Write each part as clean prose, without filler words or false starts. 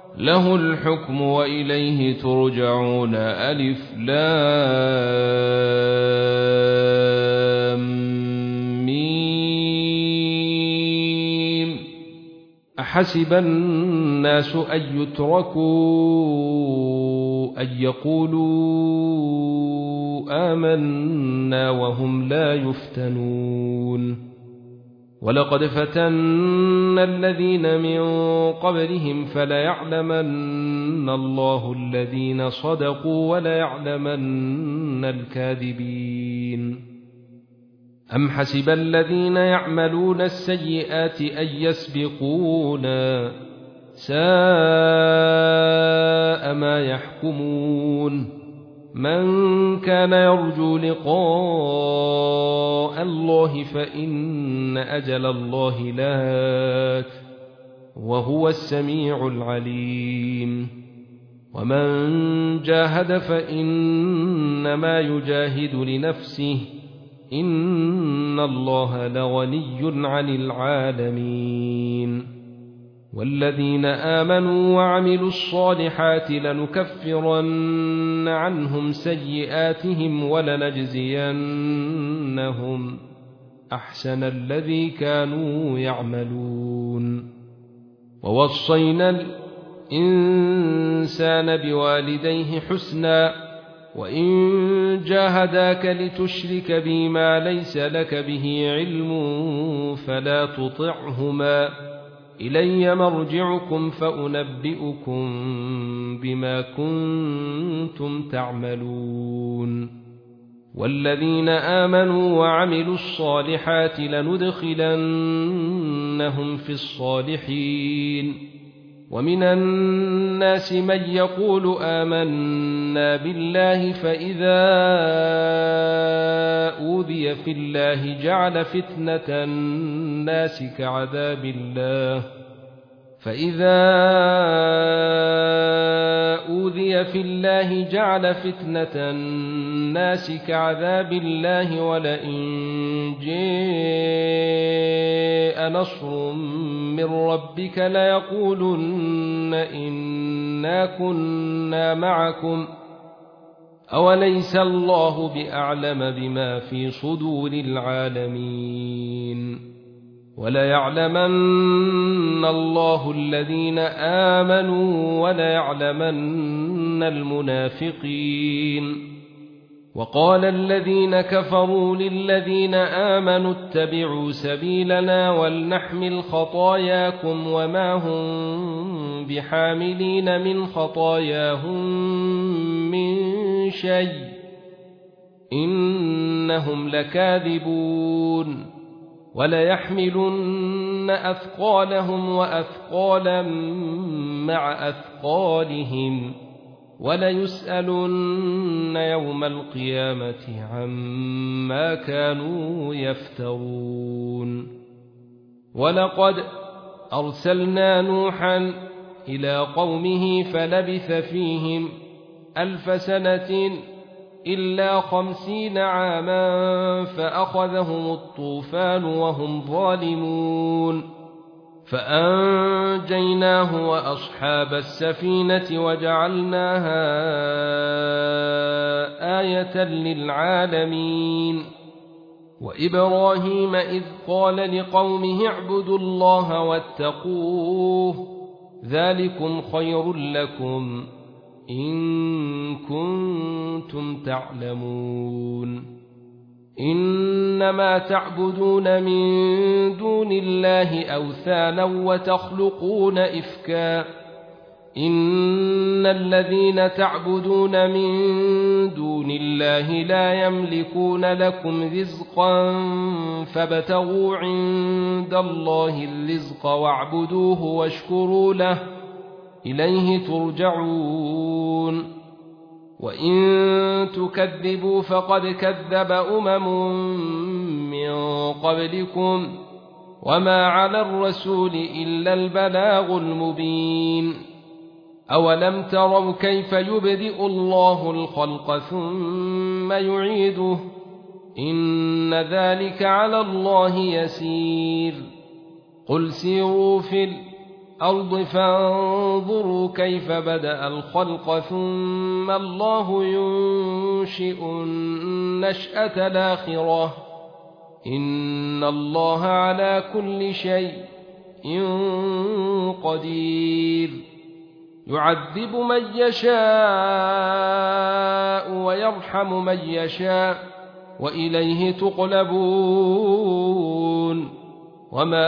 له الحكم وإليه ترجعون. ألف لام ميم. أحسب الناس أن يتركوا أن يقولوا آمنا وهم لا يفتنون. ولقد فتنا الذين من قبلهم فليعلمن الله الذين صدقوا وليعلمن الكاذبين. أم حسب الذين يعملون السيئات أن يسبقونا ساء ما يحكمون. من كان يرجو لقاء الله فإن أجل الله لات وهو السميع العليم. ومن جاهد فإنما يجاهد لنفسه إن الله لغني عن العالمين. والذين آمنوا وعملوا الصالحات لنكفرن عنهم سيئاتهم ولنجزينهم أحسن الذي كانوا يعملون. ووصينا الإنسان بوالديه حسنا وإن جاهداك لتشرك بي ما ليس لك به علم فلا تطعهما إلي مرجعكم فأنبئكم بما كنتم تعملون. والذين آمنوا وعملوا الصالحات لندخلنهم في الصالحين. ومن الناس من يقول آمنا بالله فإذا أوذي في الله جعل فتنة الناس كعذاب الله ولئن جاء نصر من ربك ليقولن إنا كنا معكم أوليس الله بأعلم بما في صدور العالمين. وليعلمن الله الذين آمنوا وليعلمن المنافقين. وقال الذين كفروا للذين آمنوا اتبعوا سبيلنا ولنحمل خطاياكم وما هم بحاملين من خطاياهم من شيء إنهم لكاذبون. وليحملن أثقالهم وأثقالا مع أثقالهم وليسألن يوم القيامة عما كانوا يفترون. ولقد أرسلنا نوحا إلى قومه فلبث فيهم 1000 سنة إلا 50 عاما فأخذهم الطوفان وهم ظالمون فأنجيناه وأصحاب السفينة وجعلناها آية للعالمين. وإبراهيم إذ قال لقومه اعبدوا الله واتقوه ذلكم خير لكم إن كنتم تعلمون. إنما تعبدون من دون الله أوثانا وتخلقون إفكا إن الذين تعبدون من دون الله لا يملكون لكم رزقا فابتغوا عند الله الرزق واعبدوه واشكروا له إليه ترجعون. وإن تكذبوا فقد كذب من قبلكم وما على الرسول إلا البلاغ المبين. أولم تروا كيف يبدئ الله الخلق ثم يعيده إن ذلك على الله يسير. قل سيروا في الأرض فانظروا كيف بدأ الخلق ثم الله ينشئ النشأة الآخرة إن الله على كل شيء قدير يعذب من يشاء ويرحم من يشاء وإليه تقلبون وما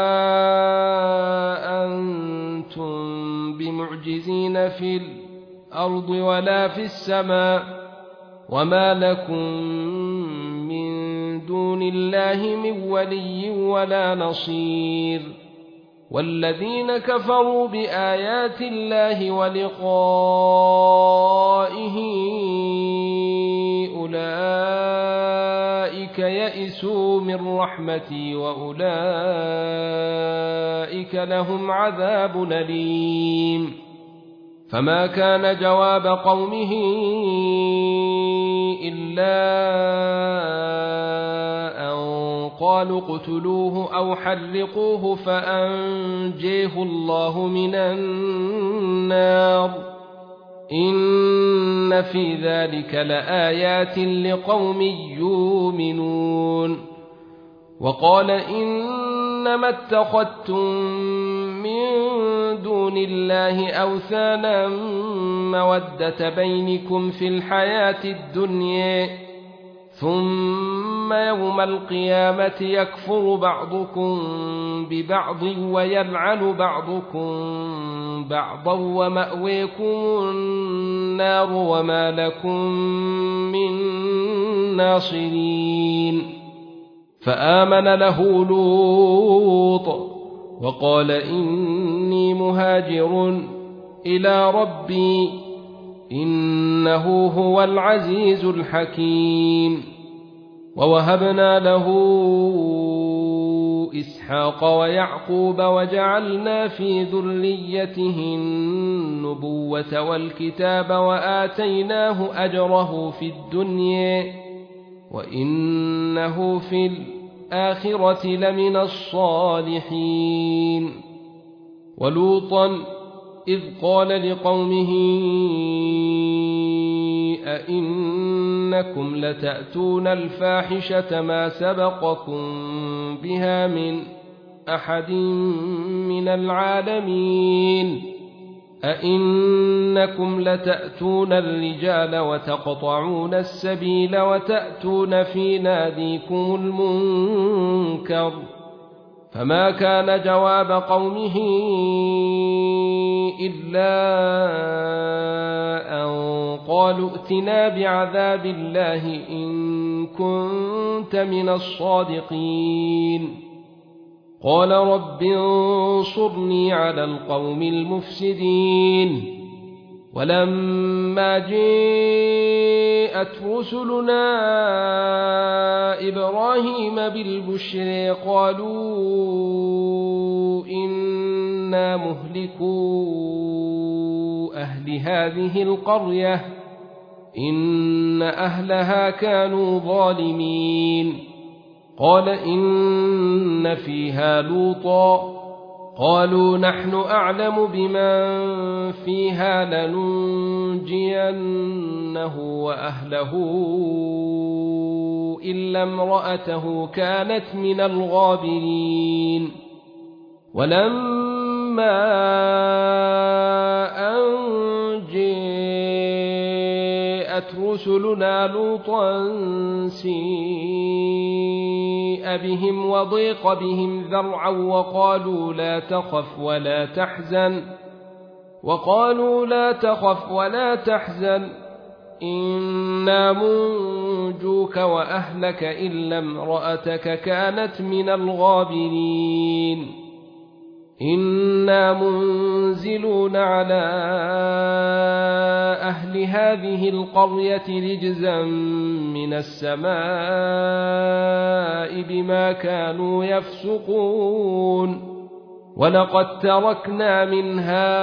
أنتم بمعجزين في الأرض ولا في السماء وما لكم من دون الله من ولي ولا نصير والذين كفروا بآيات الله ولقائه أولئك يئسوا من رحمتي وأولئك لهم عذاب أليم فما كان جواب قومه إلا أن قالوا اقتلوه أو حرقوه فأنجيه الله من النار إن في ذلك لآيات لقوم يؤمنون وقال إنما اتخذتم من دون الله أوثانا مودة بينكم في الحياة الدنيا ثم يوم القيامة يكفر بعضكم ببعض ويلعن بعضكم بعضا ومأويكم النار وما لكم من ناصرين فآمن له لوط وقال إني مهاجر إلى ربي إنه هو العزيز الحكيم ووهبنا له إسحاق ويعقوب وجعلنا في ذريته النبوة والكتاب وآتيناه أجره في الدنيا وإنه في الآخرة لمن الصالحين ولوطا إذ قال لقومه أئنكم لتأتون الفاحشة ما سبقكم بها من أحد من العالمين أئنكم لتأتون الرجال وتقطعون السبيل وتأتون في ناديكم المنكر فما كان جواب قومه إلا أن قالوا ائتنا بعذاب الله إن كنت من الصادقين قال رب انصرني على القوم المفسدين ولما جاءت رسلنا إبراهيم بالبشر قالوا إنا مهلكو أهل هذه القرية إن أهلها كانوا ظالمين قال إن فيها لوطا قالوا نحن أعلم بمن فيها لننجينه وأهله إلا امرأته كانت من الغابرين ولما أن جاءت رسلنا لوطا سيء بهم وضيق بهم ذرعا وقالوا لا تخف ولا تحزن إنا منجوك وأهلك إلا امرأتك كانت من الغابرين إنا منزلون على أهل هذه القرية رجزا من السماء بما كانوا يفسقون ولقد تركنا منها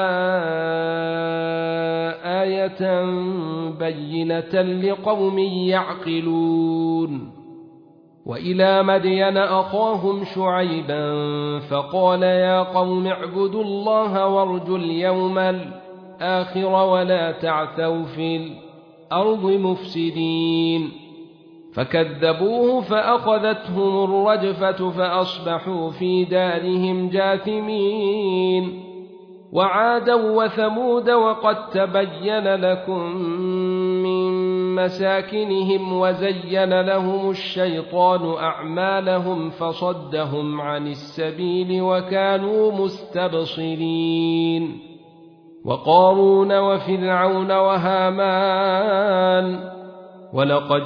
آية بينة لقوم يعقلون وإلى مدين أخاهم شعيبا فقال يا قوم اعبدوا الله وارجوا اليوم الآخر ولا تعثوا في الأرض مفسدين فكذبوه فأخذتهم الرجفة فأصبحوا في دارهم جاثمين وعادا وثمود وقد تبين لكم من مساكنهم وزين لهم الشيطان أعمالهم فصدهم عن السبيل وكانوا مستبصرين وقارون وفرعون وهامان ولقد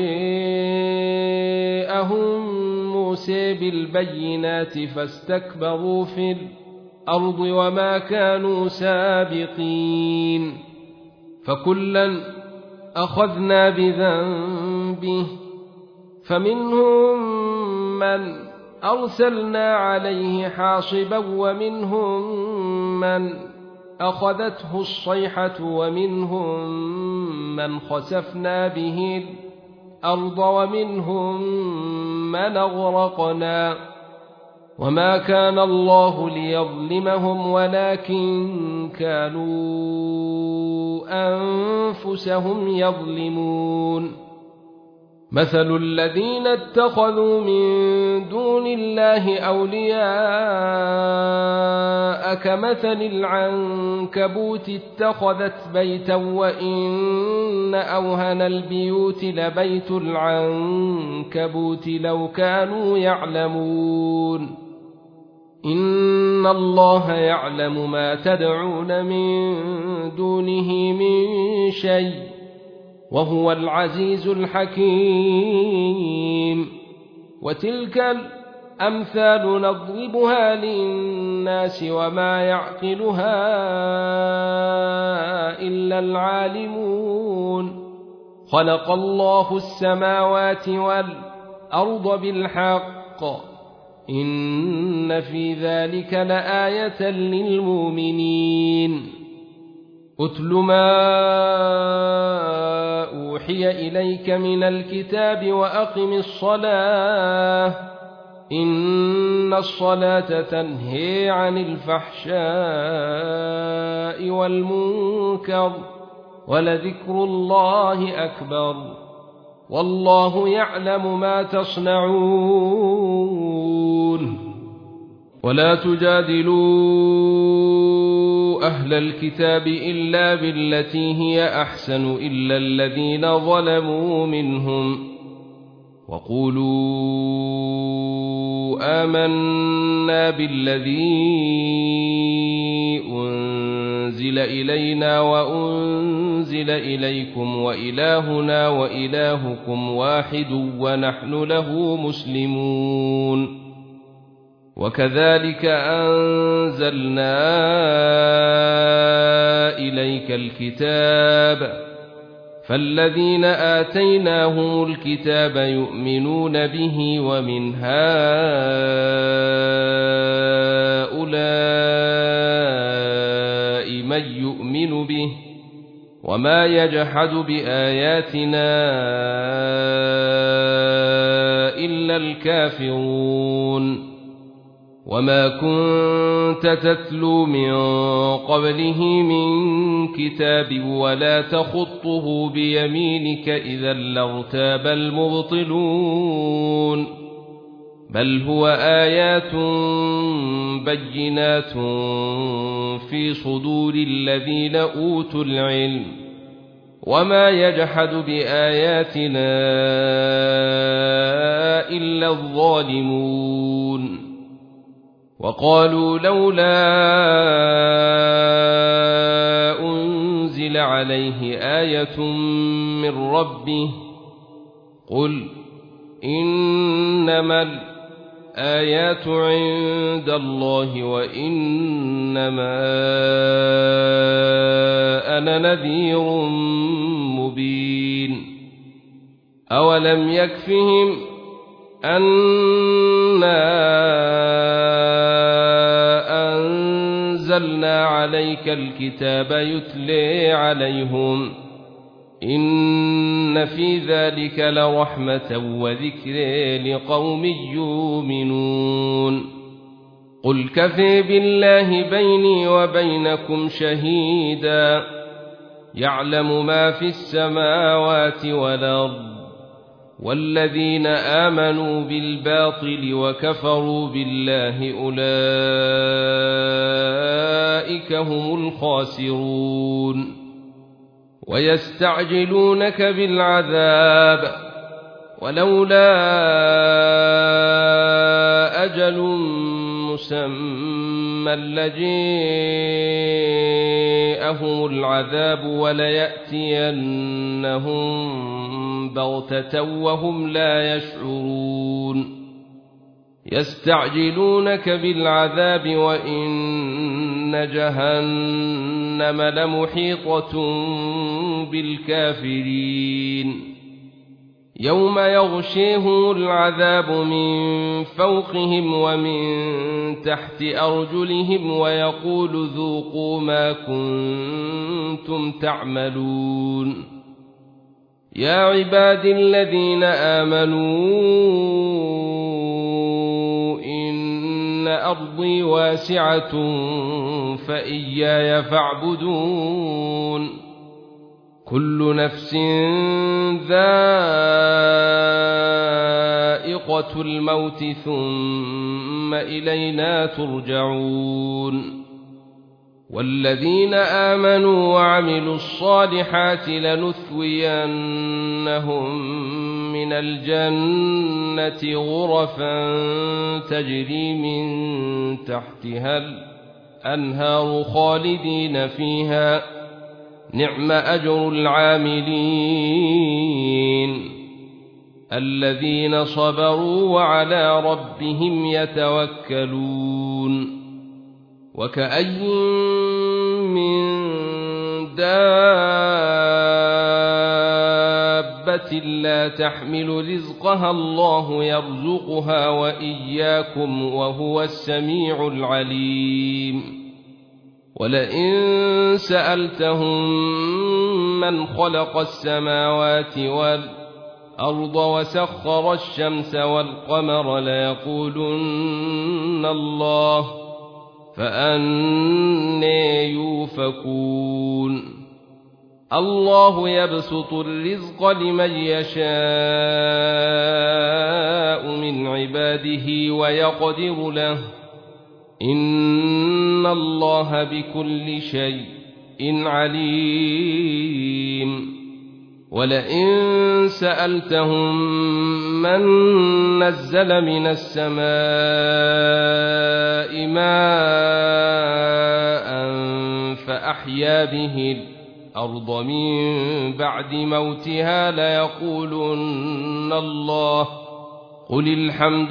جاءهم موسى بالبينات فاستكبروا في الأرض وما كانوا سابقين فكلا أخذنا بذنبه فمنهم من أرسلنا عليه حاصبا ومنهم من أخذته الصيحة ومنهم من خسفنا به الأرض ومنهم من أغرقنا وما كان الله ليظلمهم ولكن كانوا أنفسهم يظلمون مثل الذين اتخذوا من دون الله أولياء كمثل العنكبوت اتخذت بيتا وإن أوهن البيوت لبيت العنكبوت لو كانوا يعلمون إن الله يعلم ما تدعون من دونه من شيء وهو العزيز الحكيم وتلك الأمثال نضربها للناس وما يعقلها إلا العالمون خلق الله السماوات والأرض بالحق إن في ذلك لآية للمؤمنين أتل ما أوحي إليك من الكتاب وأقم الصلاة إن الصلاة تنهي عن الفحشاء والمنكر ولذكر الله أكبر والله يعلم ما تصنعون ولا تجادلوا أهل الكتاب إلا بالتي هي أحسن إلا الذين ظلموا منهم وقولوا آمنا بالذي أنزل إلينا وأنزل إليكم وإلهنا وإلهكم واحد ونحن له مسلمون وكذلك أنزلنا إليك الكتاب فالذين آتيناهم الكتاب يؤمنون به ومن هؤلاء من يؤمن به وما يجحد بآياتنا إلا الكافرون وما كنت تتلو من قبله من كتاب ولا تخطه بيمينك إذا لارتاب المبطلون بل هو آيات بينات في صدور الذين أوتوا العلم وما يجحد بآياتنا إلا الظالمون وقالوا لولا أنزل عليه آية من ربه قل إنما الآيات عند الله وإنما أنا نذير مبين أولم يكفهم أنا أنزلنا عليك الكتاب يتلي عليهم إن في ذلك لرحمة وذكر لقوم يؤمنون قل كفى بالله بيني وبينكم شهيدا يعلم ما في السماوات والأرض والذين آمنوا بالباطل وكفروا بالله أولئك هم الخاسرون ويستعجلونك بالعذاب ولولا أجل مسمى لجاءهم العذاب وليأتينهم بغتة وهم لا يشعرون يستعجلونك بالعذاب وإن جهنم لمحيطة بالكافرين يوم يغشيهم العذاب من فوقهم ومن تحت أرجلهم ويقول ذوقوا ما كنتم تعملون يا عباد الذين آمنوا إن أرضي واسعة فإياي فاعبدون كل نفس ذائقة الموت ثم إلينا ترجعون والذين آمنوا وعملوا الصالحات لنثوينهم من الجنة غرفا تجري من تحتها الأنهار خالدين فيها نعم أجر العاملين الذين صبروا وعلى ربهم يتوكلون وكأي من دابة لا تحمل رزقها الله يرزقها وإياكم وهو السميع العليم ولئن سألتهم من خلق السماوات والأرض وسخر الشمس والقمر ليقولن الله فأنى يؤفكون الله يبسط الرزق لمن يشاء من عباده ويقدر له إن الله بكل شيء عليم ولئن سألتهم من نزل من السماء ماء فأحيا به الأرض من بعد موتها ليقولن الله قل الحمد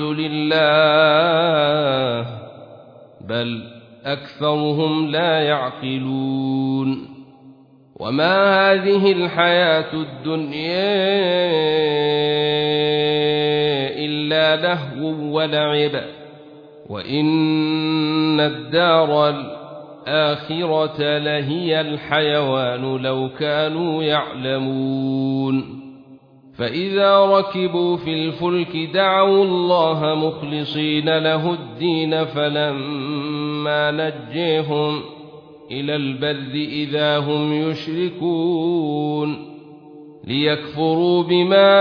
لله بل أكثرهم لا يعقلون وما هذه الحياة الدنيا إلا لهو ولعب وإن الدار الآخرة لهي الحيوان لو كانوا يعلمون فإذا ركبوا في الفلك دعوا الله مخلصين له الدين فلما نجيهم إلى البر إذا هم يشركون ليكفروا بما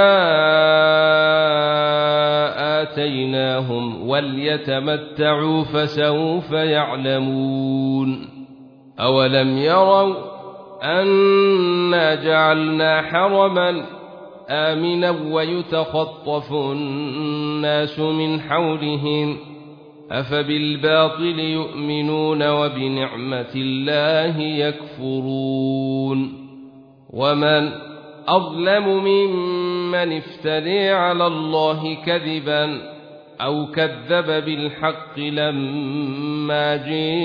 آتيناهم وليتمتعوا فسوف يعلمون أولم يروا أنا جعلنا حرما آمنا ويتخطف الناس من حولهم أفبالباطل يؤمنون وبنعمة الله يكفرون ومن أظلم ممن افترى على الله كذبا أو كذب بالحق لما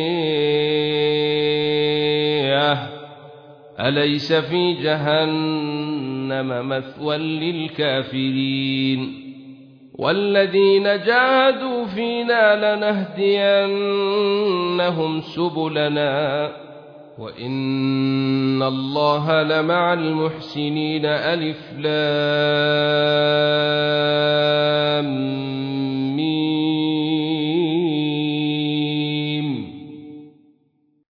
جاءه أليس في جهنم مثوى للكافرين والذين جاهدوا فينا لنهدينهم سبلنا وإن الله لمع المحسنين ألف لام